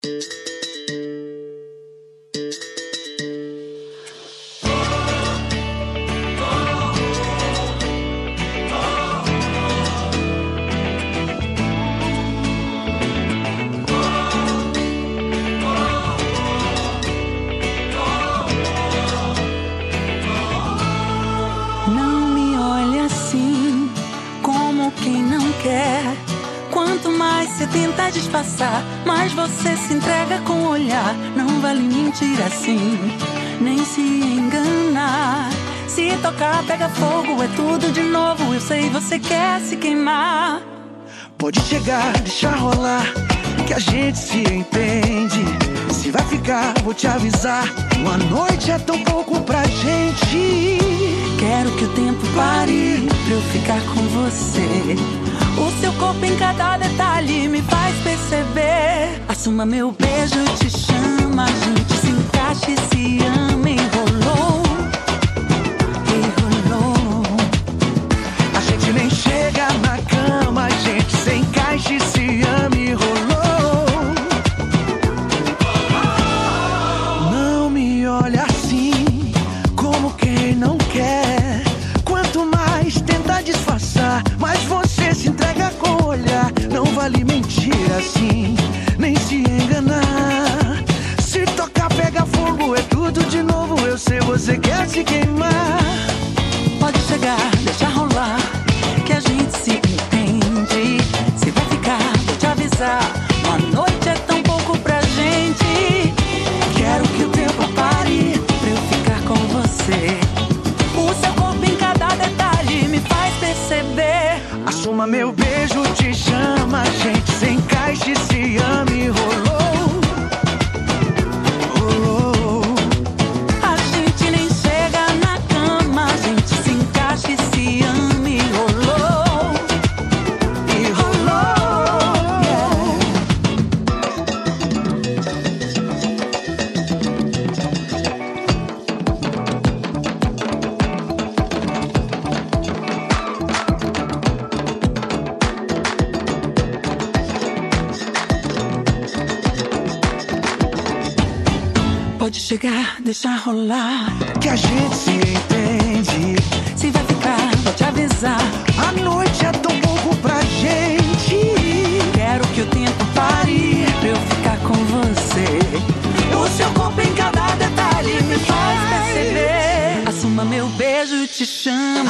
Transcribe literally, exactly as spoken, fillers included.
Não me olhe assim, como quem não quer. Quanto mais você tenta disfarçar, mais você se entrega com o olhar. Não vale mentir assim, nem se enganar. Se tocar, pega fogo, é tudo de novo. Eu sei, você quer se queimar. Pode chegar, deixa rolar, que a gente se entende. Se vai ficar, vou te avisar, uma noite é tão pouco pra gente. Quero que o tempo pare pra eu ficar com você. O seu corpo em cada detalhe me faz perceber. Assuma meu beijo, te chama, a gente se encaixa e se ama. Enrolou, enrolou. A gente nem chega na cama, a gente se encaixa e se ama. Enrolou. Não me olha assim, como quem não quer. Quanto mais tenta disfarçar, mais você se entrega com o olhar. Não vale mentir assim, nem se enganar. Se tocar, pega fogo, é tudo de novo. Eu sei, você quer se queimar. Pode chegar, deixa rolar, que a gente se entende. Se vai ficar, vou te avisar, uma noite é tão pouco pra gente. Quero que o tempo pare pra eu ficar com você. O seu corpo em cada detalhe me faz perceber. Assuma meu beijo, te chama, a gente se encaixa e se ama. E rolou, rolou. A gente nem chega na cama, a gente se encaixa e se ama. E rolou, E rolou, yeah. pode chegar, deixa rolar, Que a gente se entende. se vai ficar, vou te avisar. A noite é tão pouco pra gente. Quero que o tempo pare pra eu ficar com você. O seu corpo em cada detalhe me faz perceber. Assuma meu beijo, te chama,